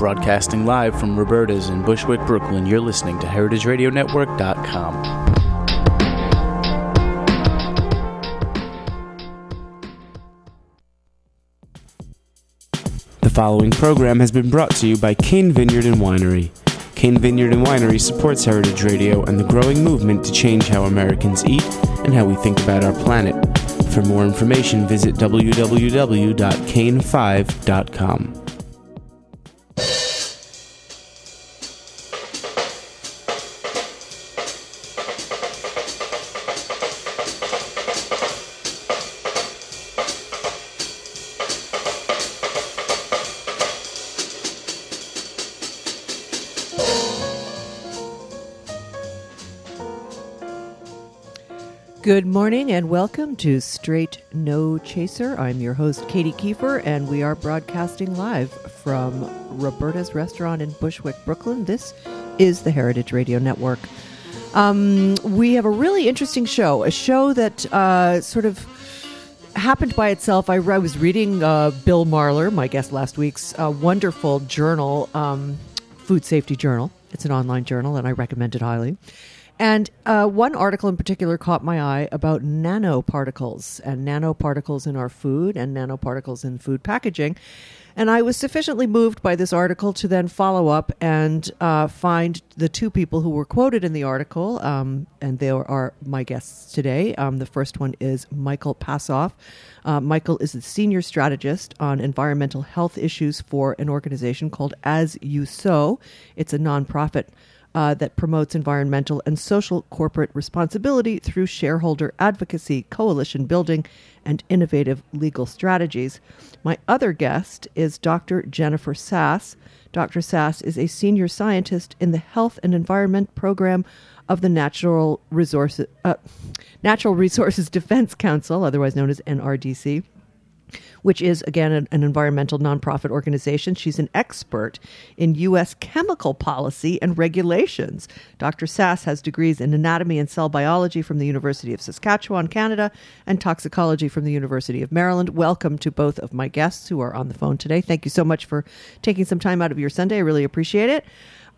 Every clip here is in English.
Broadcasting live from Roberta's in Bushwick, Brooklyn, you're listening to HeritageRadioNetwork.com. The following program has been brought to you by Cain Vineyard and Winery. Cain Vineyard and Winery supports Heritage Radio and the growing movement to change how Americans eat and how we think about our planet. For more information, visit www.cain5.com. Good morning and welcome to Straight No Chaser. I'm your host, Katie Kiefer, and we are broadcasting live from Roberta's Restaurant in Bushwick, Brooklyn. This is the Heritage Radio Network. We have a really interesting show, a show that sort of happened by itself. I was reading Bill Marler, my guest last week's wonderful journal, Food Safety Journal. It's an online journal, and I recommend it highly. And one article in particular caught my eye about nanoparticles and nanoparticles in our food and nanoparticles in food packaging. And I was sufficiently moved by this article to then follow up and find the two people who were quoted in the article. And they are my guests today. The first one is Michael Passoff. Michael is the senior strategist on environmental health issues for an organization called As You Sow. It's a nonprofit that promotes environmental and social corporate responsibility through shareholder advocacy, coalition building, and innovative legal strategies. My other guest is Dr. Jennifer Sass. Dr. Sass is a senior scientist in the Health and Environment Program of the Natural Resources Defense Council, otherwise known as NRDC, which is, again, an environmental nonprofit organization. She's an expert in U.S. chemical policy and regulations. Dr. Sass has degrees in anatomy and cell biology from the University of Saskatchewan, Canada, and toxicology from the University of Maryland. Welcome to both of my guests who are on the phone today. Thank you so much for taking some time out of your Sunday. I really appreciate it.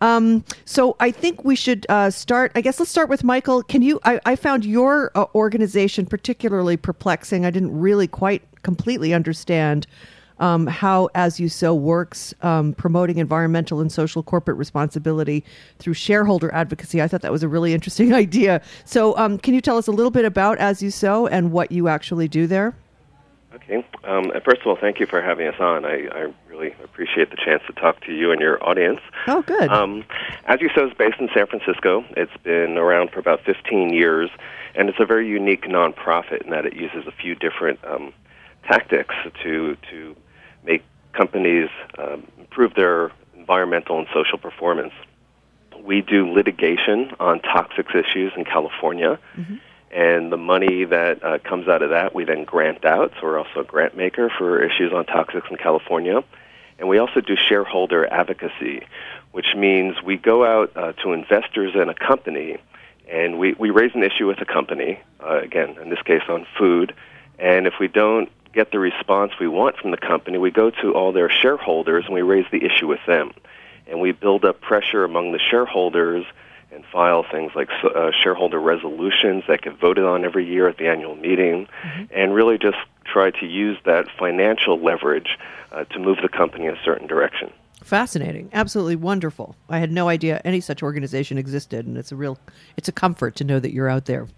So I think we should start. I guess let's start with Michael. I found your organization particularly perplexing. I didn't really quite completely understand how As You Sow works, promoting environmental and social corporate responsibility through shareholder advocacy. I thought that was a really interesting idea. So can you tell us a little bit about As You Sow and what you actually do there? Okay. First of all, thank you for having us on. I really appreciate the chance to talk to you and your audience. Oh, good. As You Sow is based in San Francisco. It's been around for about 15 years, and it's a very unique nonprofit in that it uses a few different tactics to make companies improve their environmental and social performance. We do litigation on toxics issues in California. Mm-hmm. And the money that comes out of that, we then grant out. So we're also a grant maker for issues on toxics in California. And we also do shareholder advocacy, which means we go out to investors in a company, and we raise an issue with a company, again, in this case on food. And if we don't get the response we want from the company, we go to all their shareholders and we raise the issue with them. And we build up pressure among the shareholders and file things like shareholder resolutions that get voted on every year at the annual meeting, mm-hmm. and really just try to use that financial leverage to move the company in a certain direction. Fascinating. Absolutely wonderful. I had no idea any such organization existed, and it's a comfort to know that you're out there.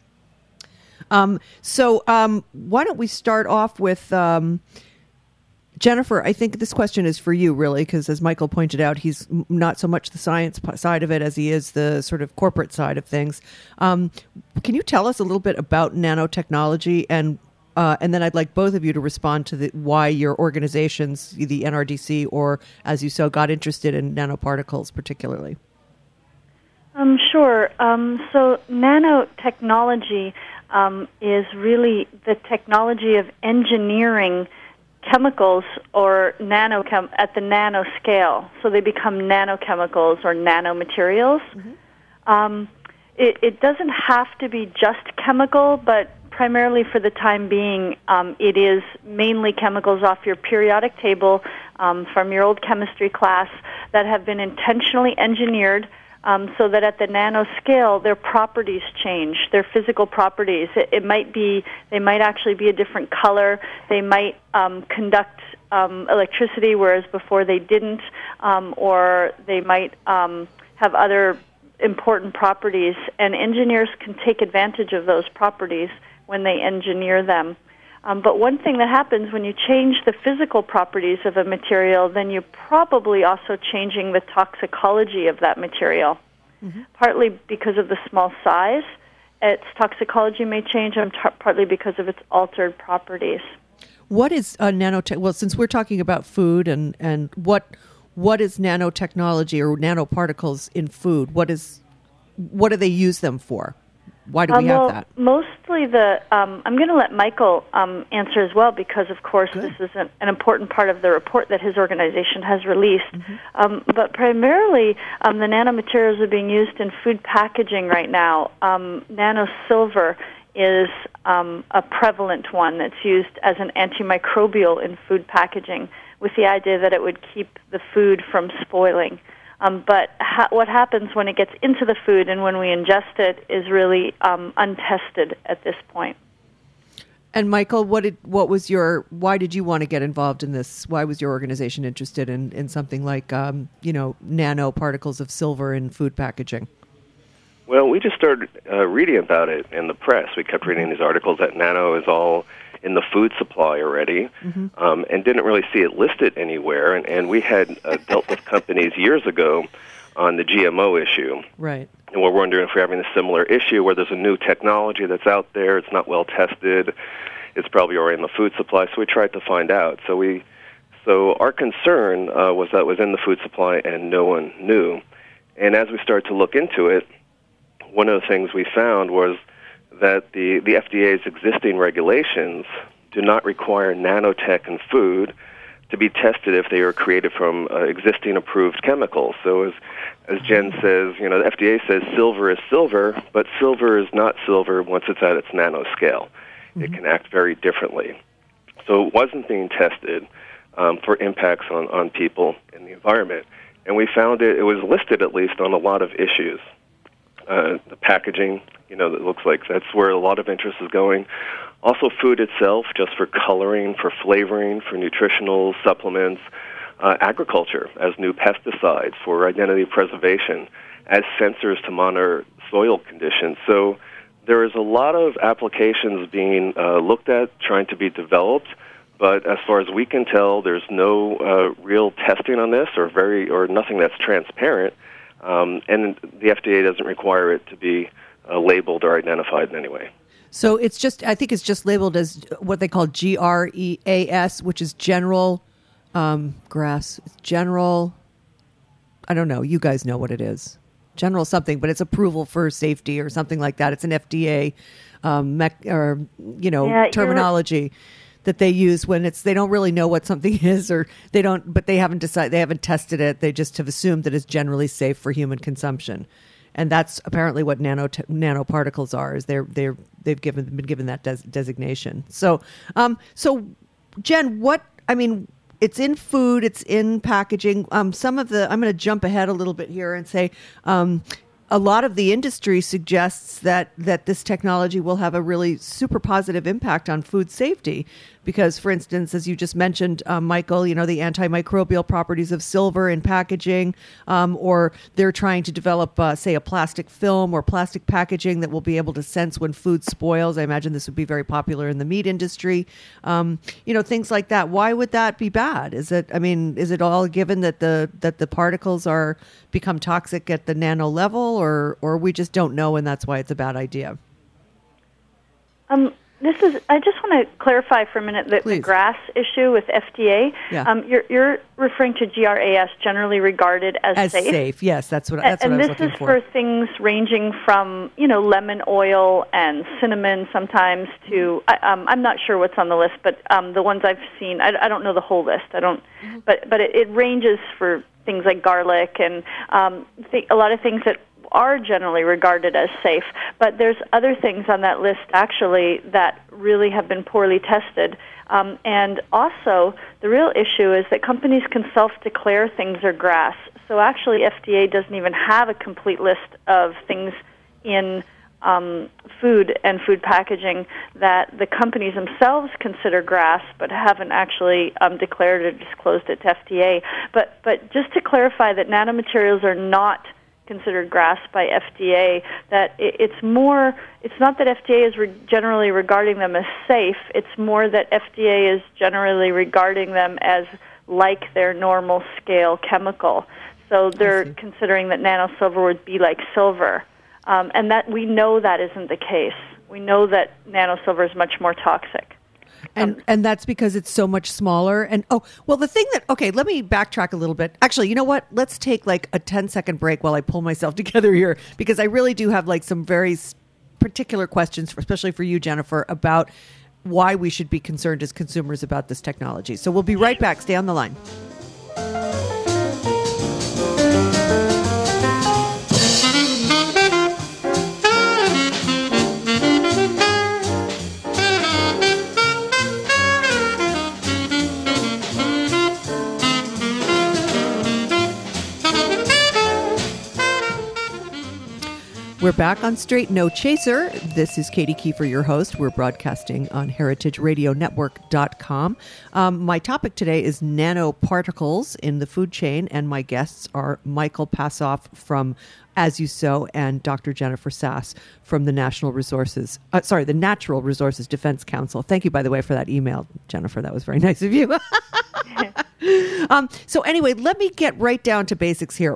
So why don't we start off with Jennifer? I think this question is for you, really, because as Michael pointed out, he's not so much the science side of it as he is the sort of corporate side of things. Can you tell us a little bit about nanotechnology, and then I'd like both of you to respond to why your organizations, the NRDC or As You Sow, got interested in nanoparticles particularly? Sure. So nanotechnology is really the technology of engineering chemicals or at the nano scale, so they become nanochemicals or nanomaterials. Mm-hmm. It doesn't have to be just chemical, but primarily for the time being, it is mainly chemicals off your periodic table from your old chemistry class that have been intentionally engineered so that at the nanoscale, their properties change, their physical properties. It might be, they might actually be a different color. They might conduct electricity, whereas before they didn't, or they might have other important properties. And engineers can take advantage of those properties when they engineer them. But one thing that happens when you change the physical properties of a material, then you're probably also changing the toxicology of that material. Mm-hmm. Partly because of the small size, its toxicology may change, and partly because of its altered properties. What is nanotech? Well, since we're talking about food, and what is nanotechnology or nanoparticles in food? What do they use them for? Why do we have that? Mostly I'm going to let Michael answer as well, because, of course, Good. This is an important part of the report that his organization has released. Mm-hmm. But primarily, the nanomaterials are being used in food packaging right now. Nanosilver is a prevalent one that's used as an antimicrobial in food packaging, with the idea that it would keep the food from spoiling. But what happens when it gets into the food and when we ingest it is really untested at this point. And Michael, why did you want to get involved in this? Why was your organization interested in something like nanoparticles of silver in food packaging? Well, we just started reading about it in the press. We kept reading these articles that nano is all in the food supply already, mm-hmm. And didn't really see it listed anywhere. And we had dealt with companies years ago on the GMO issue. Right. And we're wondering if we're having a similar issue where there's a new technology that's out there, it's not well tested, it's probably already in the food supply. So we tried to find out. So our concern was that it was in the food supply and no one knew. And as we started to look into it, one of the things we found was that the FDA's existing regulations do not require nanotech in food to be tested if they are created from existing approved chemicals. So as Jen says, the FDA says silver is silver, but silver is not silver once it's at its nanoscale. Mm-hmm. It can act very differently. So it wasn't being tested for impacts on people and the environment. And we found it was listed at least on a lot of issues. The packaging, that looks like that's where a lot of interest is going. Also food itself, just for coloring, for flavoring, for nutritional supplements, agriculture as new pesticides, for identity preservation, as sensors to monitor soil conditions. So there is a lot of applications being looked at, trying to be developed, but as far as we can tell, there's no real testing on this or nothing that's transparent. And the FDA doesn't require it to be labeled or identified in any way. So I think it's just labeled as what they call GREAS, which is general grass. It's general, I don't know, you guys know what it is. General something, but it's approval for safety or something like that. It's an FDA terminology that they use when they don't really know what something is, or they haven't tested it. They just have assumed that it's generally safe for human consumption. And that's apparently what nanoparticles are, is they've been given that designation. So Jen, it's in food, it's in packaging. I'm going to jump ahead a little bit here and say, a lot of the industry suggests that this technology will have a really super positive impact on food safety. Because, for instance, as you just mentioned, Michael, the antimicrobial properties of silver in packaging, or they're trying to develop, say, a plastic film or plastic packaging that will be able to sense when food spoils. I imagine this would be very popular in the meat industry. Things like that. Why would that be bad? Is it all given that the particles become toxic at the nano level, or we just don't know and that's why it's a bad idea? I just want to clarify for a minute the GRAS issue with FDA. Yeah. You're referring to GRAS, generally regarded as safe. Safe, yes, that's what I was looking for. And this is for things ranging from lemon oil and cinnamon sometimes to I'm not sure what's on the list, but the ones I've seen, I don't know the whole list. But it ranges for things like garlic and a lot of things that are generally regarded as safe. But there's other things on that list, actually, that really have been poorly tested. And also, the real issue is that companies can self-declare things are GRAS. So actually, FDA doesn't even have a complete list of things in food and food packaging that the companies themselves consider GRAS, but haven't actually declared or disclosed it to FDA. But just to clarify that nanomaterials are not considered GRAS by FDA, that it's not that FDA is generally regarding them as safe, it's more that FDA is generally regarding them as like their normal scale chemical. So they're considering that nanosilver would be like silver. And that we know that isn't the case. We know that nanosilver is much more toxic. And that's because it's so much smaller. And the thing that, let me backtrack a little bit. Actually, you know what? Let's take like a 10-second break while I pull myself together here, because I really do have like some very particular questions, especially for you, Jennifer, about why we should be concerned as consumers about this technology. So we'll be right back. Stay on the line. We're back on Straight No Chaser. This is Katie Kiefer, your host. We're broadcasting on heritageradionetwork.com. My topic today is nanoparticles in the food chain, and my guests are Michael Passoff from As You Sow and Dr. Jennifer Sass from the Natural Resources Defense Council. Thank you, by the way, for that email, Jennifer. That was very nice of you. So anyway, let me get right down to basics here.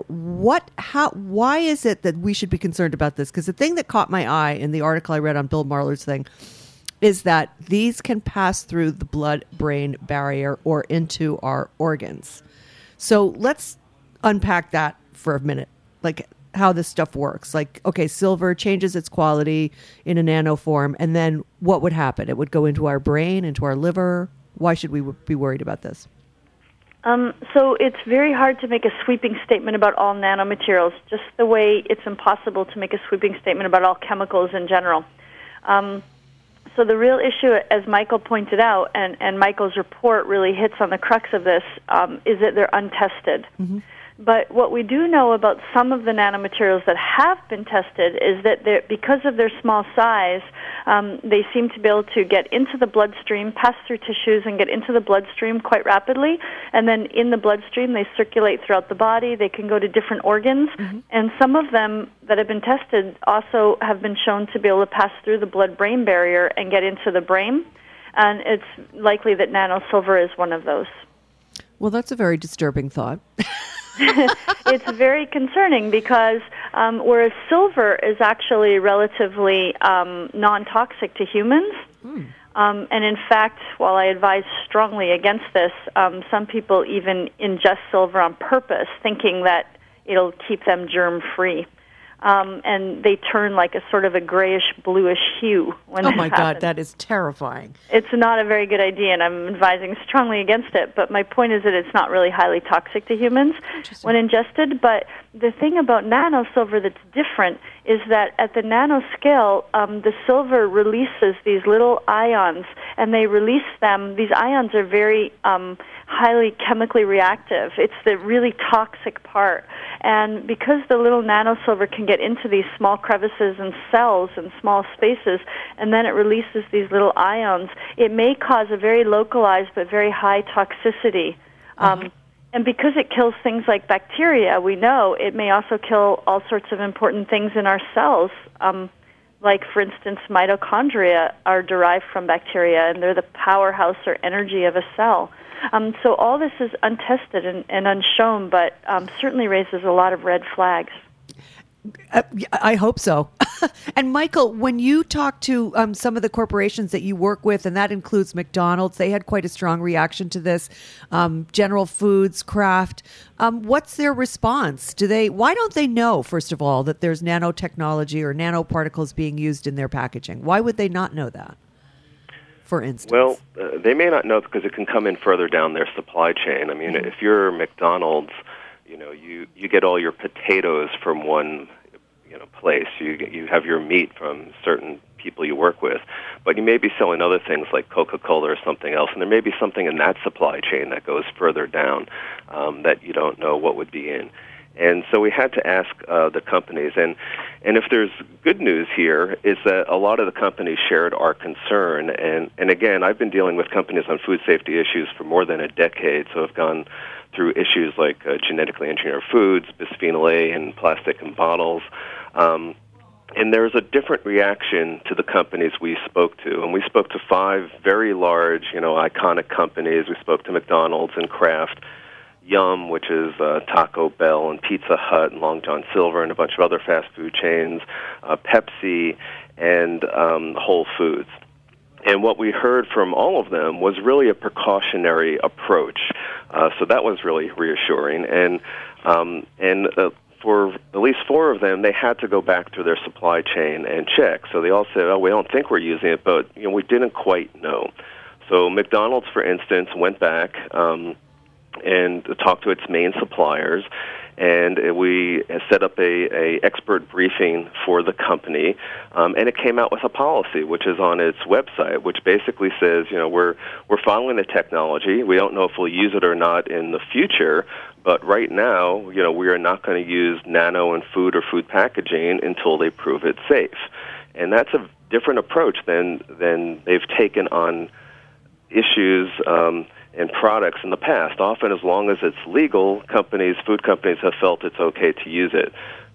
Why is it that we should be concerned about this? Because the thing that caught my eye in the article I read on Bill Marler's thing is that these can pass through the blood-brain barrier or into our organs. So let's unpack that for a minute, like how this stuff works. Like, okay, silver changes its quality in a nano form, and then what would happen? It would go into our brain, into our liver. Why should we be worried about this? So it's very hard to make a sweeping statement about all nanomaterials, just the way it's impossible to make a sweeping statement about all chemicals in general. So the real issue, as Michael pointed out, and Michael's report really hits on the crux of this, is that they're untested. Mm-hmm. But what we do know about some of the nanomaterials that have been tested is that because of their small size, they seem to be able to get into the bloodstream, pass through tissues, and get into the bloodstream quite rapidly. And then in the bloodstream, they circulate throughout the body. They can go to different organs. Mm-hmm. And some of them that have been tested also have been shown to be able to pass through the blood-brain barrier and get into the brain. And it's likely that nanosilver is one of those. Well, that's a very disturbing thought. It's very concerning because whereas silver is actually relatively non-toxic to humans, and in fact, while I advise strongly against this, some people even ingest silver on purpose, thinking that it'll keep them germ-free. And they turn like a sort of a grayish-bluish hue when that happens. God, that is terrifying. It's not a very good idea, and I'm advising strongly against it. But my point is that it's not really highly toxic to humans when ingested. But the thing about nanosilver that's different is that at the nanoscale, the silver releases these little ions, and they release them. These ions are very highly chemically reactive. It's the really toxic part. And because the little nanosilver can get into these small crevices and cells and small spaces, and then it releases these little ions, it may cause a very localized but very high toxicity. And because it kills things like bacteria, we know it may also kill all sorts of important things in our cells. Like, for instance, mitochondria are derived from bacteria, and they're the powerhouse or energy of a cell. So all this is untested and unshown, but certainly raises a lot of red flags. I hope so. And Michael, when you talk to some of the corporations that you work with, and that includes McDonald's, they had quite a strong reaction to this. General Foods, Kraft, what's their response? Why don't they know, first of all, that there's nanotechnology or nanoparticles being used in their packaging? Why would they not know that, for instance? Well, they may not know because it can come in further down their supply chain. I mean, if you're McDonald's, you get all your potatoes from one place. You have your meat from certain people you work with, but you may be selling other things like Coca-Cola or something else, and there may be something in that supply chain that goes further down that you don't know what would be in. And so we had to ask the companies, and if there's good news here is that a lot of the companies shared our concern, and again, I've been dealing with companies on food safety issues for more than a decade, so I've gone through issues like genetically engineered foods, bisphenol A in plastic and bottles, and there's a different reaction to the companies we spoke to, and we spoke to 5 very large, iconic companies. We spoke to McDonald's and Kraft, Yum, which is Taco Bell, and Pizza Hut, and Long John Silver, and a bunch of other fast food chains, Pepsi, and Whole Foods. And what we heard from all of them was really a precautionary approach. So that was really reassuring. And for at least 4 of them, they had to go back through their supply chain and check. So they all said, we don't think we're using it, but we didn't quite know. So McDonald's, for instance, went back and talked to its main suppliers, and we set up a expert briefing for the company, and it came out with a policy, which is on its website, which basically says, we're following the technology. We don't know if we'll use it or not in the future, but right now, we are not going to use nano in food or food packaging until they prove it safe. And that's a different approach than they've taken on issues and products in the past. Often, as long as it's legal, food companies have felt it's okay to use it.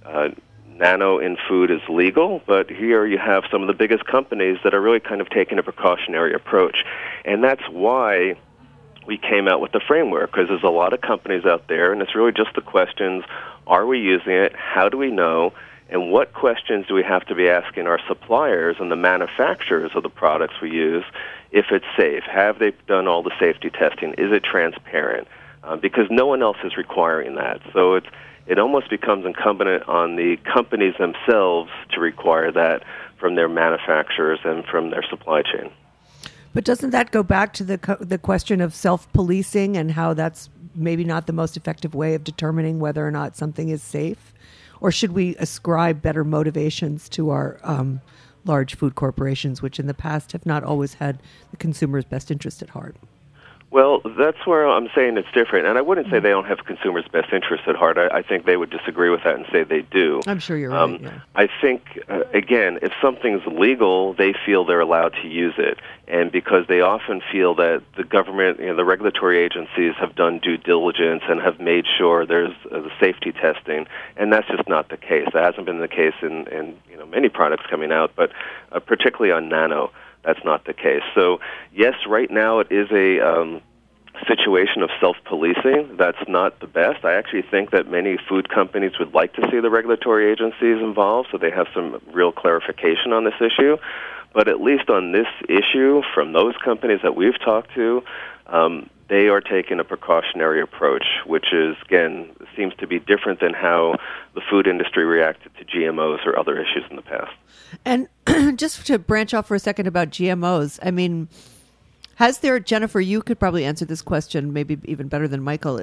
Nano in food is legal, but here you have some of the biggest companies that are really kind of taking a precautionary approach. And that's why we came out with the framework, because there's a lot of companies out there, and it's really just the questions, are we using it, how do we know, and what questions do we have to be asking our suppliers and the manufacturers of the products we use if it's safe? Have they done all the safety testing? Is it transparent? Because no one else is requiring that. So it almost becomes incumbent on the companies themselves to require that from their manufacturers and from their supply chain. But doesn't that go back to the question of self-policing and how that's maybe not the most effective way of determining whether or not something is safe? Or should we ascribe better motivations to our large food corporations, which in the past have not always had the consumer's best interest at heart? Well, that's where I'm saying it's different. And I wouldn't say they don't have consumers' best interests at heart. I think they would disagree with that and say they do. I'm sure you're right. Yeah. I think, again, if something's legal, they feel they're allowed to use it. And because they often feel that the government, the regulatory agencies have done due diligence and have made sure there's the safety testing. And that's just not the case. That hasn't been the case in many products coming out, but particularly on nano. That's not the case. So, yes, right now it is a situation of self-policing. That's not the best. I actually think that many food companies would like to see the regulatory agencies involved so they have some real clarification on this issue. But at least on this issue, from those companies that we've talked to, they are taking a precautionary approach, which is, again, seems to be different than how the food industry reacted to GMOs or other issues in the past. And just to branch off for a second about GMOs, I mean, has there, Jennifer, you could probably answer this question maybe even better than Michael,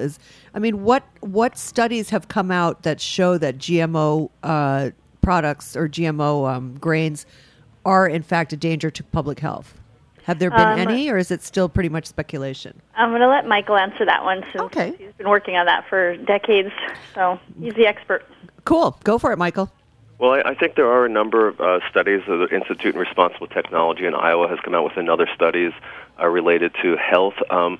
what studies have come out that show that GMO products or GMO grains are in fact a danger to public health? Have there been any, or is it still pretty much speculation? I'm going to let Michael answer that one since he's been working on that for decades, so he's the expert. Cool. Go for it, Michael. Well, I think there are a number of studies. The Institute in Responsible Technology in Iowa has come out with another studies related to health.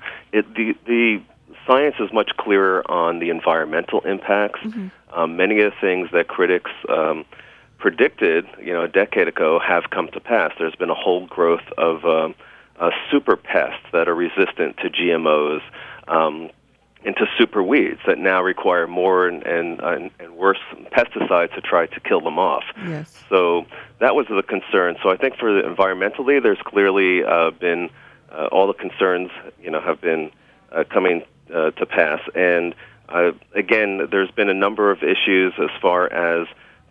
The science is much clearer on the environmental impacts. Mm-hmm. Many of the things that critics predicted, a decade ago, have come to pass. There's been a whole growth of super pests that are resistant to GMOs, into super weeds that now require more and worse pesticides to try to kill them off. Yes. So that was the concern. So I think for environmentally, there's clearly been all the concerns, have been coming to pass. And again, there's been a number of issues as far as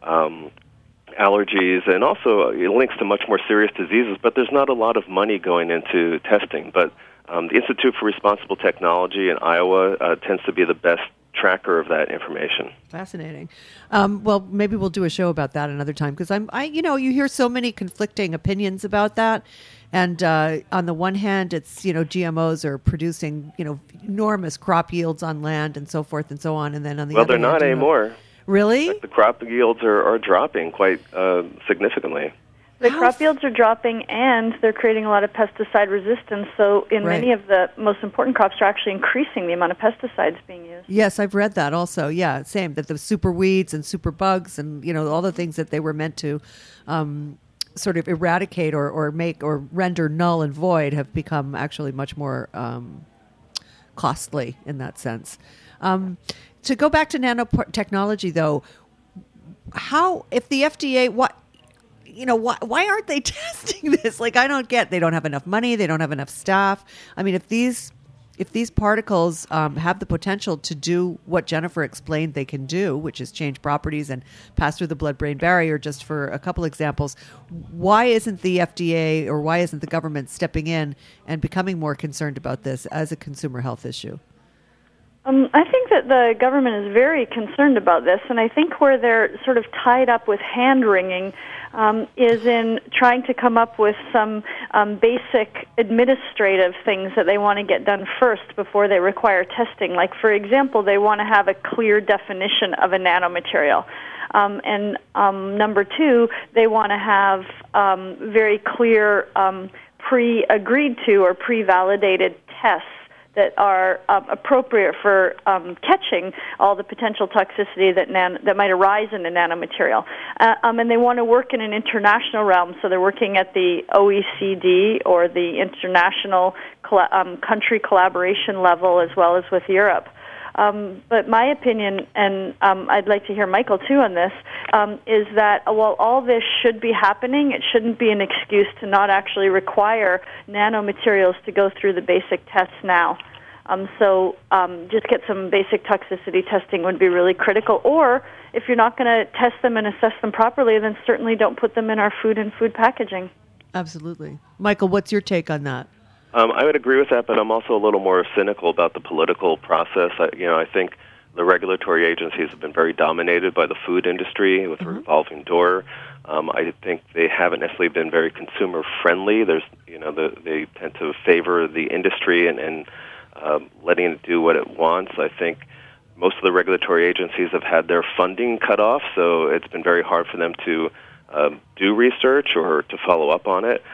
allergies, and also it links to much more serious diseases, but there's not a lot of money going into testing. But the Institute for Responsible Technology in Iowa tends to be the best tracker of that information. Fascinating. Well, maybe we'll do a show about that another time, because you hear so many conflicting opinions about that. And on the one hand, it's, GMOs are producing, enormous crop yields on land and so forth and so on. And then on the other hand, they're not anymore. Really? The crop yields are dropping quite significantly. The crop yields are dropping, and they're creating a lot of pesticide resistance. So in many of the most important crops are actually increasing the amount of pesticides being used. Yes, I've read that also. Yeah, same. That the super weeds and super bugs and, all the things that they were meant to sort of eradicate or make or render null and void have become actually much more costly in that sense. To go back to nanotechnology, though, if the FDA, why aren't they testing this? Like, I don't get. They don't have enough money. They don't have enough staff. I mean, if these particles have the potential to do what Jennifer explained they can do, which is change properties and pass through the blood-brain barrier, just for a couple examples, why isn't the FDA or why isn't the government stepping in and becoming more concerned about this as a consumer health issue? I think that the government is very concerned about this, and I think where they're sort of tied up with hand-wringing is in trying to come up with some basic administrative things that they want to get done first before they require testing. Like, for example, they want to have a clear definition of a nanomaterial. And number two, they want to have very clear pre-agreed to or pre-validated tests that are appropriate for catching all the potential toxicity that might arise in a nanomaterial. And they want to work in an international realm, so they're working at the OECD or the international country collaboration level, as well as with Europe. But my opinion, and I'd like to hear Michael too on this, is that while all this should be happening, it shouldn't be an excuse to not actually require nanomaterials to go through the basic tests now. So just get some basic toxicity testing would be really critical. Or if you're not going to test them and assess them properly, then certainly don't put them in our food and food packaging. Absolutely. Michael, what's your take on that? I would agree with that, but I'm also a little more cynical about the political process. I think the regulatory agencies have been very dominated by the food industry with a revolving door. I think they haven't necessarily been very consumer friendly. They tend to favor the industry and letting it do what it wants. I think most of the regulatory agencies have had their funding cut off, so it's been very hard for them to do research or to follow up on it.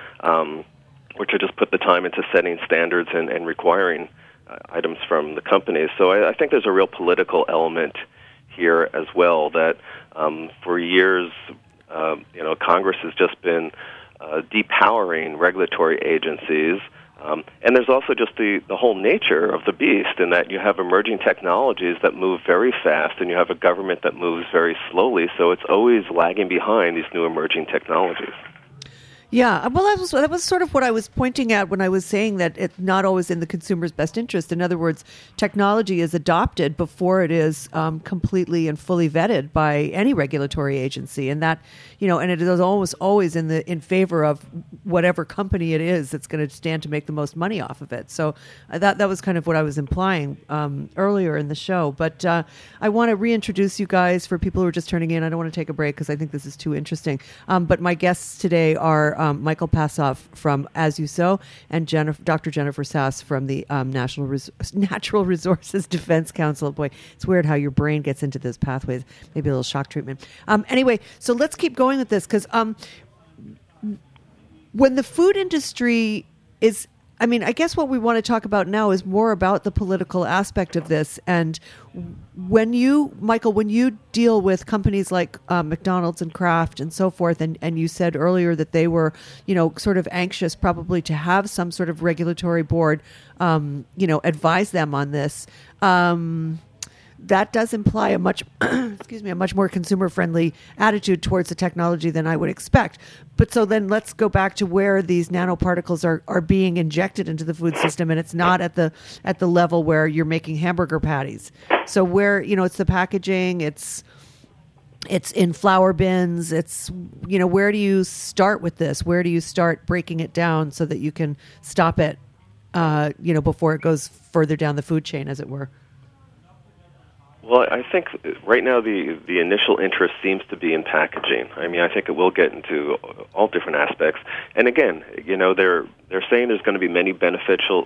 Or to just put the time into setting standards and requiring items from the companies. So I think there's a real political element here as well, that for years, Congress has just been depowering regulatory agencies. And there's also just the whole nature of the beast, in that you have emerging technologies that move very fast and you have a government that moves very slowly, so it's always lagging behind these new emerging technologies. Yeah, well, that was sort of what I was pointing at when I was saying that it's not always in the consumer's best interest. In other words, technology is adopted before it is completely and fully vetted by any regulatory agency, and that and it is almost always in favor of whatever company it is that's going to stand to make the most money off of it. So that was kind of what I was implying earlier in the show. But I want to reintroduce you guys for people who are just turning in. I don't want to take a break because I think this is too interesting. But my guests today are Michael Passoff from As You Sow and Dr. Jennifer Sass from the Natural Resources Defense Council. Boy, it's weird how your brain gets into those pathways. Maybe a little shock treatment. Anyway, so let's keep going with this, because when the food industry is... I guess what we want to talk about now is more about the political aspect of this. And Michael, when you deal with companies like McDonald's and Kraft and so forth, and you said earlier that they were, sort of anxious probably to have some sort of regulatory board, advise them on this. That does imply a much more consumer-friendly attitude towards the technology than I would expect. But so then let's go back to where these nanoparticles are being injected into the food system, and it's not at the level where you're making hamburger patties. So where it's the packaging, it's in flour bins. It's where do you start with this? Where do you start breaking it down so that you can stop it? Before it goes further down the food chain, as it were. Well, I think right now the initial interest seems to be in packaging. I mean, I think it will get into all different aspects. And again, they're saying there's going to be many beneficial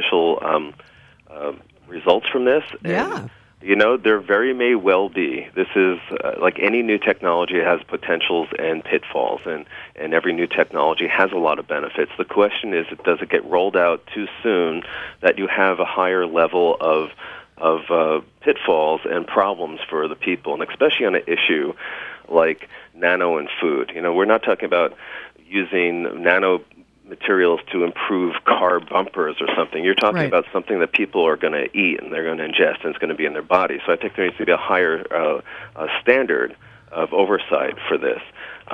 results from this. Yeah. And, there very may well be. This is like any new technology, it has potentials and pitfalls, and every new technology has a lot of benefits. The question is, does it get rolled out too soon that you have a higher level of pitfalls and problems for the people, and especially on an issue like nano and food. We're not talking about using nano materials to improve car bumpers or something. You're talking about something that people are going to eat and they're going to ingest, and it's going to be in their body. So I think there needs to be a higher standard of oversight for this.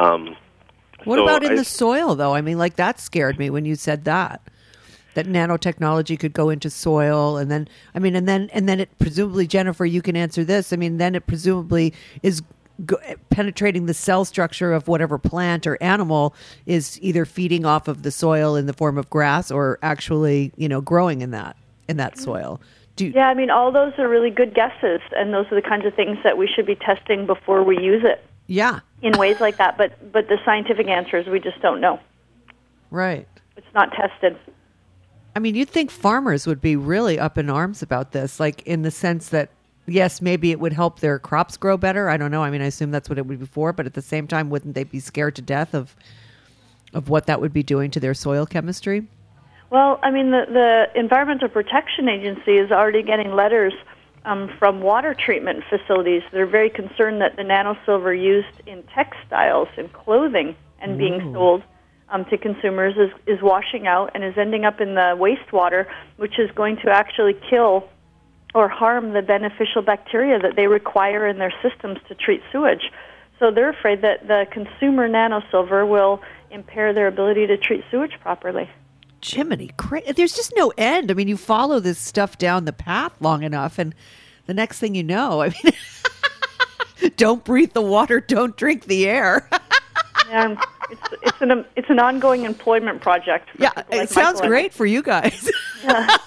What about in the soil, though? I mean, like, that scared me when you said that nanotechnology could go into soil, and then it presumably, Jennifer, you can answer this. I mean, then it presumably is penetrating the cell structure of whatever plant or animal is either feeding off of the soil in the form of grass or actually, growing in that soil. Yeah, I mean, all those are really good guesses, and those are the kinds of things that we should be testing before we use it. Yeah. In ways like that, but the scientific answer is we just don't know. Right. It's not tested. I mean, you'd think farmers would be really up in arms about this, like in the sense that, yes, maybe it would help their crops grow better. I don't know. I mean, I assume that's what it would be for, but at the same time, wouldn't they be scared to death of what that would be doing to their soil chemistry? Well, I mean, the Environmental Protection Agency is already getting letters from water treatment facilities. They're very concerned that the nanosilver used in textiles and clothing and being sold to consumers is washing out and is ending up in the wastewater, which is going to actually kill or harm the beneficial bacteria that they require in their systems to treat sewage. So they're afraid that the consumer nanosilver will impair their ability to treat sewage properly. Jiminy, there's just no end. I mean, you follow this stuff down the path long enough, and the next thing you know, I mean, don't breathe the water, don't drink the air. Yeah, it's an ongoing employment project. Yeah, it sounds great for you guys. Yeah.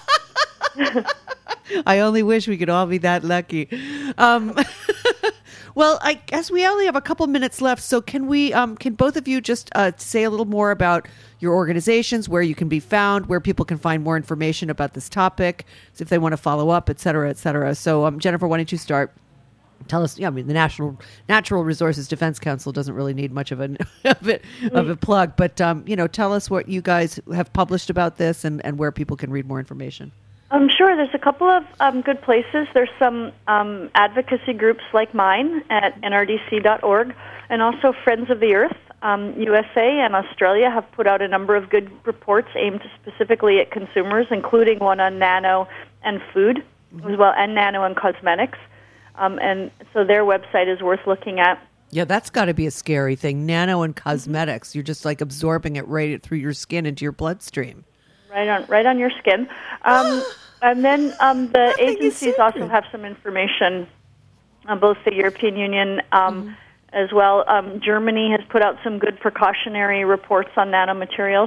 I only wish we could all be that lucky. Well, I guess we only have a couple minutes left, so can both of you just say a little more about your organizations, where you can be found, where people can find more information about this topic, so if they want to follow up, et cetera, et cetera. So, Jennifer, why don't you start? Tell us. Yeah, I mean, the Natural Resources Defense Council doesn't really need much of a plug, but tell us what you guys have published about this and where people can read more information. Sure. There's a couple of good places. There's some advocacy groups like mine at nrdc.org, and also Friends of the Earth. USA and Australia have put out a number of good reports aimed specifically at consumers, including one on nano and food, as well, and nano and cosmetics. And so their website is worth looking at. Yeah, that's got to be a scary thing. Nano and cosmetics. You're just like absorbing it right through your skin into your bloodstream. Right on your skin. And then the agencies also have some information on both the European Union as well. Germany has put out some good precautionary reports on nanomaterials.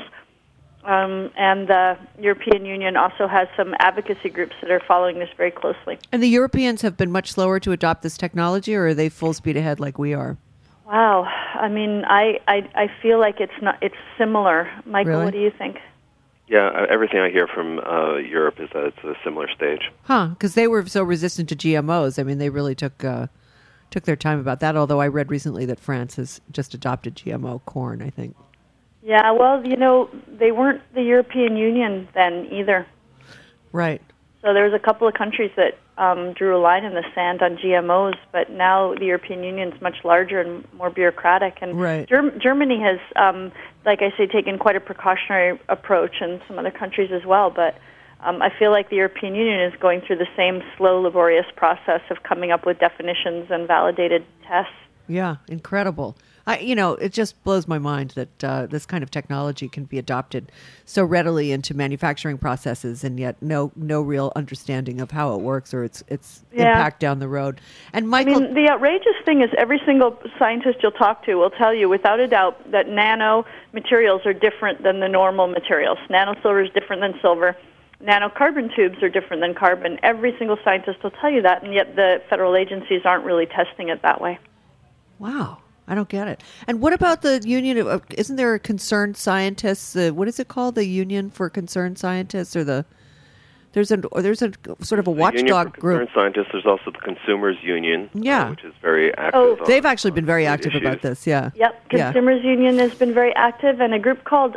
And the European Union also has some advocacy groups that are following this very closely. And the Europeans have been much slower to adopt this technology, or are they full speed ahead like we are? Wow. I mean, I feel like it's similar. Michael, really? What do you think? Yeah, everything I hear from Europe is that it's a similar stage. Huh, because they were so resistant to GMOs. I mean, they really took their time about that, although I read recently that France has just adopted GMO corn, I think. Yeah, well, they weren't the European Union then either. Right. So there was a couple of countries that drew a line in the sand on GMOs, but now the European Union is much larger and more bureaucratic. And right. Germany has, like I say, taken quite a precautionary approach, and some other countries as well. But I feel like the European Union is going through the same slow, laborious process of coming up with definitions and validated tests. Yeah, incredible. It just blows my mind that this kind of technology can be adopted so readily into manufacturing processes, and yet no real understanding of how it works or its impact down the road. And Michael, I mean, the outrageous thing is every single scientist you'll talk to will tell you without a doubt that nano materials are different than the normal materials. Nanosilver is different than silver. nanocarbon tubes are different than carbon. Every single scientist will tell you that, and yet the federal agencies aren't really testing it that way. Wow. I don't get it. And what about the union of, isn't there a concerned scientists, what is it called? The Union for Concerned Scientists, or there's a sort of a watchdog group. Concerned scientists. There's also the Consumers Union, which is very active. Oh, they've actually been very active about this. Yeah. Yep. Consumers Union has been very active, and a group called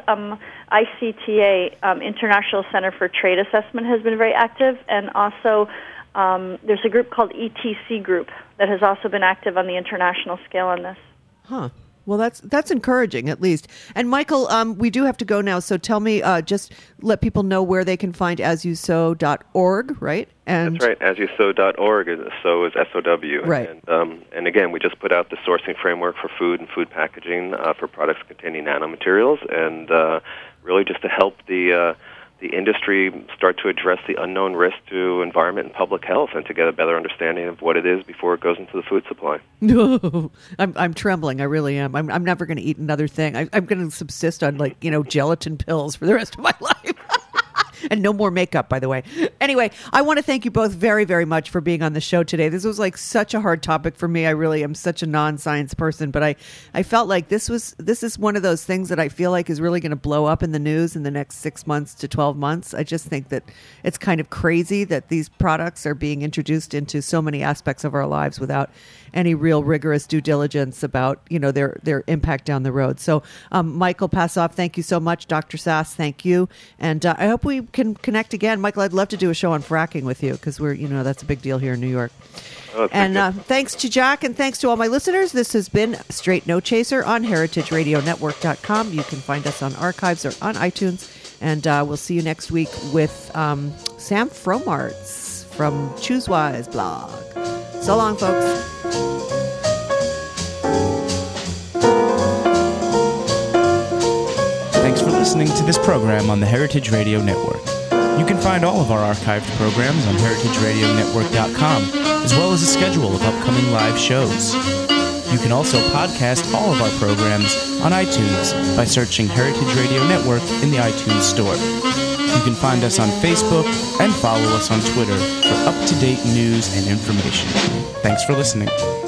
ICTA, International Center for Trade Assessment, has been very active, and also there's a group called ETC Group that has also been active on the international scale on this. Huh. Well, that's encouraging, at least. And Michael, we do have to go now, so tell me, just let people know where they can find asyousow.org, right? That's right, asyousow.org. So is SOW. Right. And again, we just put out the sourcing framework for food and food packaging for products containing nanomaterials, and really just to help the industry start to address the unknown risk to environment and public health, and to get a better understanding of what it is before it goes into the food supply. No, I'm trembling. I really am. I'm never going to eat another thing. I'm going to subsist on gelatin pills for the rest of my life. And no more makeup, by the way. Anyway, I want to thank you both very, very much for being on the show today. This was such a hard topic for me. I really am such a non-science person, but I felt like this is one of those things that I feel like is really going to blow up in the news in the next 6 months to 12 months. I just think that it's kind of crazy that these products are being introduced into so many aspects of our lives without any real rigorous due diligence about their impact down the road. So, Michael Passoff, thank you so much. Dr. Sass, thank you, and I hope we can connect again. Michael, I'd love to do a show on fracking with you, because we're that's a big deal here in New York. And thanks to Jack, and thanks to all my listeners. This has been Straight No Chaser on heritageradionetwork.com. You can find us on archives or on iTunes, and we'll see you next week with Sam Fromartz from ChooseWise blog. So long, folks. Thanks for listening to this program on the Heritage Radio Network. You can find all of our archived programs on heritageradionetwork.com, as well as a schedule of upcoming live shows. You can also podcast all of our programs on iTunes by searching Heritage Radio Network in the iTunes Store. You can find us on Facebook and follow us on Twitter for up-to-date news and information. Thanks for listening.